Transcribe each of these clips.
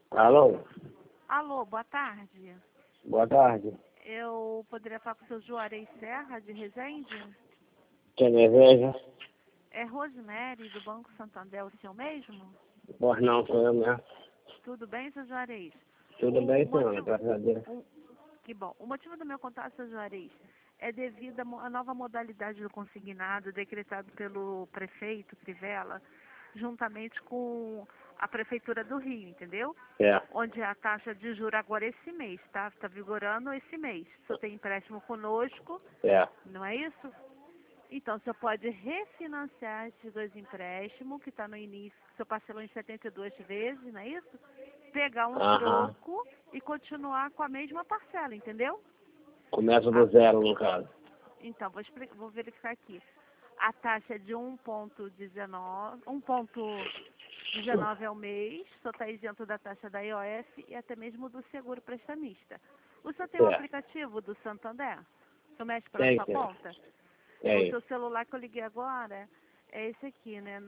Alô? Alô, boa tarde. Boa tarde. Eu poderia falar com o seu Juarez Serra, de Resende? Quem deseja? É Rosemary, do Banco Santander, o seu mesmo? Pois não, sou eu mesmo. Tudo bem, seu Juarez? Tudo bem, senhora, motivo- graças a Deus. Que bom. O motivo do meu contato, seu Juarez, é devido à nova modalidade do consignado decretado pelo prefeito Crivella, juntamente com a Prefeitura do Rio, entendeu? É, Onde a taxa de juros agora é esse mês, tá? Está vigorando esse mês. O senhor tem empréstimo conosco, é. não é isso? Então, o senhor pode refinanciar esses dois empréstimos, que está no início, que o senhor parcelou em 72 vezes, não é isso? Pegar um Aham. troco e continuar com a mesma parcela, entendeu? Começa do zero, no caso. Então, vou verificar aqui. A taxa é de 1,19 ao mês, só está isento da taxa da IOF e até mesmo do seguro prestamista. O senhor tem um É. aplicativo do Santander? O senhor mexe pela Tem, sua sim. conta? O Tem. seu celular que eu liguei agora é esse aqui, né?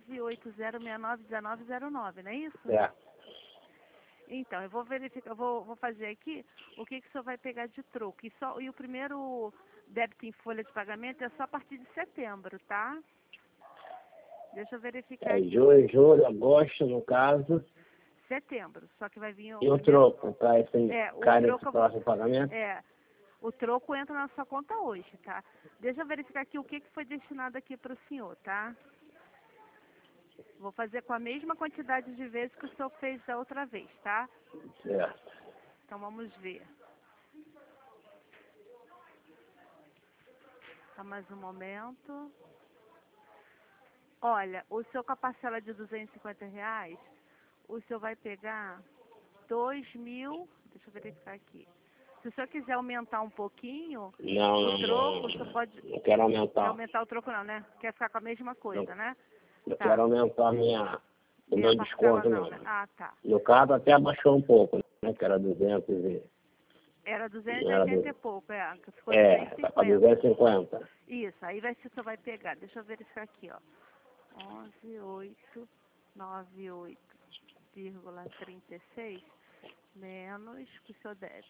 980691909, não é isso? É. Então, eu vou verificar, vou fazer aqui o que o senhor vai pegar de troco. E o primeiro débito em folha de pagamento é só a partir de setembro, tá? Deixa eu verificar É aqui. junho, julho, agosto, no caso. Setembro, só que vai vir o E o primeiro... troco, tá? Esse, É, o cai nesse troco... próximo pagamento? É, o troco entra na sua conta hoje, tá? Deixa eu verificar aqui o que foi destinado aqui para o senhor, tá? Vou fazer com a mesma quantidade de vezes que o senhor fez da outra vez, tá? Certo. Então vamos ver. Só mais um momento. Olha, o senhor com a parcela de R$ 250, o senhor vai pegar 2.000... Deixa eu verificar aqui. Se o senhor quiser aumentar um pouquinho Não, o não, troco, não. o senhor pode... Não quero Quer aumentar. aumentar o troco não, né? Quer ficar com a mesma Não, coisa, né? não Tá. quero aumentar o Minha meu parcela desconto, não, não. né? Ah, tá. No caso, até abaixou um pouco, né? Que era 200 e... Era Não era 280 e pouco, que ficou tá para 250. 250. Isso, aí vai ser, o senhor vai pegar. Deixa eu verificar aqui, ó. 11.898,36 menos que o senhor deve.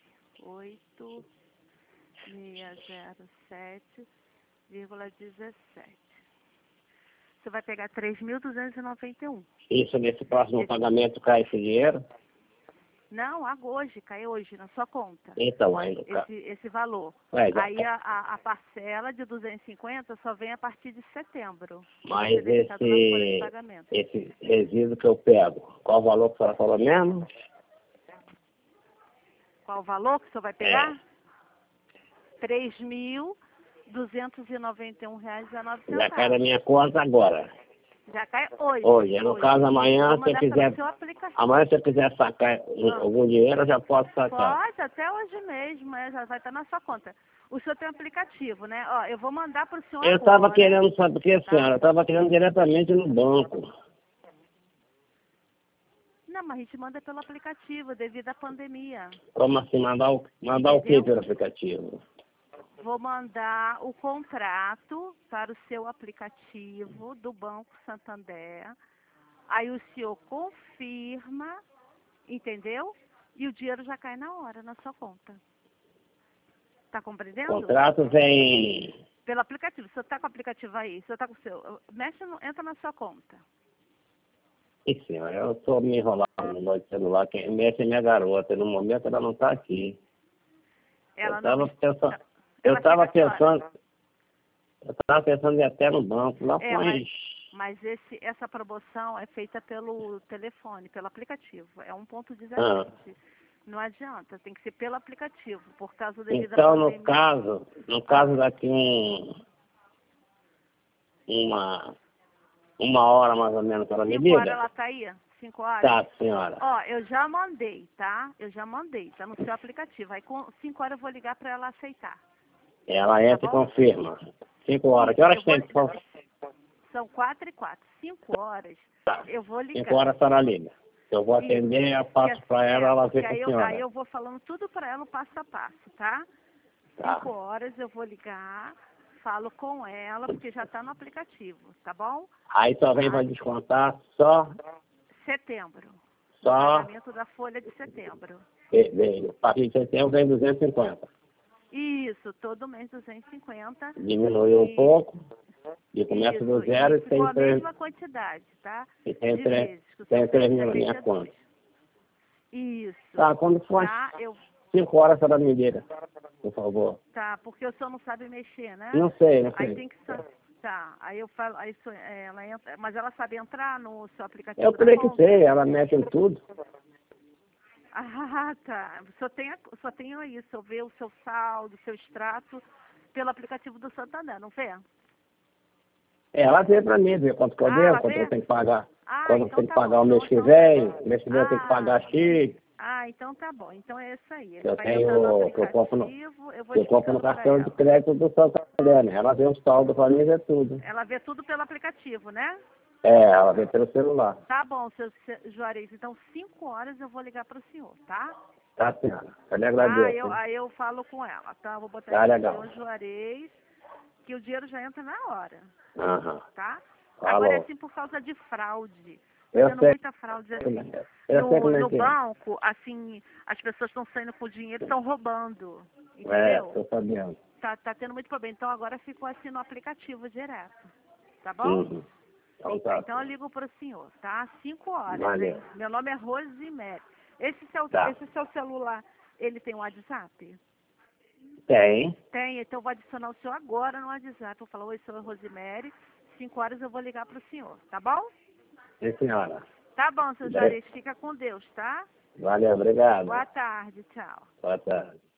8.607,17. Você vai pegar 3.291. Isso nesse próximo pagamento cai esse dinheiro? Não, hoje, cai hoje na sua conta. Então, aí no caso. Esse valor. Ué, já Aí a parcela de 250 só vem a partir de setembro. Vai Mas ser debitado na folha de pagamento. esse resíduo que eu pego, qual o valor que a senhora falou mesmo? Qual o valor que o senhor vai pegar? R$ 3.291,19. Já cai na minha conta agora. Já cai hoje. Hoje. No caso, amanhã, Vou se eu mandar quiser. pelo seu aplicativo. Amanhã, se eu quiser sacar algum dinheiro, eu já posso sacar. Pode, até hoje mesmo, já vai estar na sua conta. O senhor tem um aplicativo, né? Ó, eu vou mandar para o senhor Eu agora. estava querendo saber o que, Tá? senhora? Eu estava querendo diretamente no banco. Não, mas a gente manda pelo aplicativo, devido à pandemia. Como assim? Mandar o que Entendeu? pelo aplicativo? Vou mandar o contrato para o seu aplicativo do Banco Santander. Aí o senhor confirma, entendeu? E o dinheiro já cai na hora na sua conta. Tá O compreendendo? contrato vem. Pelo aplicativo. O senhor tá com o aplicativo aí? O senhor tá com o seu... entra na sua conta. Ih, senhora, eu estou me enrolando no meu celular. Quem mexe é minha garota. No momento ela não está aqui. Ela Eu não... estava pensando. Eu Ela estava chega a que hora? pensando em ir até no banco, lá É, põe. mas essa promoção é feita pelo telefone, pelo aplicativo. É 1,17. Ah. Não adianta, tem que ser pelo aplicativo, por causa devido à Então, pandemia. no caso daqui uma hora mais ou menos, ela me 5 horas liga? ela tá aí? 5 horas? Tá, senhora. Ó, eu já mandei, tá? Tá no seu aplicativo. Aí com 5 horas eu vou ligar para ela aceitar. Ela entra e bom? confirma. 5 horas. Que horas Eu tem? São 4h04. 5 horas Tá. eu vou ligar. 5 horas a senhora liga. Eu vou atender, eu passo para ela vê com a aí senhora. eu vou falando tudo para ela, passo a passo, tá? Tá. 5 horas eu vou ligar, falo com ela, porque já está no aplicativo, tá bom? Aí só vem para descontar só Setembro. Só, pagamento da folha de setembro. a partir de setembro vem 250. Isso, todo mês 250. Diminuiu um pouco, e começa do zero e ficou tem a mesma quantidade, tá? e tem De três, vezes, que o tem senhor 3 fez mil na minha 72. conta. Isso. Tá, quando for Tá, 5 horas, a senhora me liga, por favor. tá, porque o senhor não sabe mexer, né? Não sei, não Aí sei. tem que tá, aí eu falo, aí ela entra, mas ela sabe entrar no seu aplicativo Eu da creio que conta? sei, ela mexe em tudo. Ah, tá. Só tem isso, eu ver o seu saldo, o seu extrato pelo aplicativo do Santander, não vê? Ela veio pra mim, ver quanto que eu devo, Ela quanto vê? eu tenho que pagar. Ah, Quando eu então tenho que tá bom. pagar o mês que Então, vem, o mês que vem eu tenho que pagar X, então tá bom. Então é isso aí. que Ele eu vai entrar no tenho, que eu aplicativo, eu vou compro no explicando para cartão de ela. crédito do Santander, né? Ela vê o saldo pra mim e vê tudo. Ela vê tudo pelo aplicativo, né? Ela vê pelo celular. Tá bom, Juarez. Então, 5 horas eu vou ligar para o senhor, tá? Tá, senhora. Eu lhe Tá, agradeço. Hein? aí eu falo com ela, tá? Vou botar Tá aqui, legal. senhor Juarez, que o dinheiro já entra na hora, Aham. tá? Agora é Falou. assim por causa de fraude. Eu Tendo sei. muita fraude assim. Eu sei como é No que é. banco, assim, as pessoas estão saindo com o dinheiro e estão roubando. É, Entendeu? tô sabendo. Tá tendo muito problema. Então agora ficou assim no aplicativo direto. Tá bom? Uhum. Então tá. Então eu ligo para o senhor, tá? 5 horas, Valeu. hein? Meu nome é Rosimere. Tá. Esse seu celular, ele tem um WhatsApp? Tem. Tem, então eu vou adicionar o senhor agora no WhatsApp. Eu falo, oi, sou a Rosimere. 5 horas eu vou ligar para o senhor, tá bom? Sim, senhora. Tá bom, seu Juarez, fica com Deus, tá? Valeu, obrigado. Boa tarde, tchau. Boa tarde.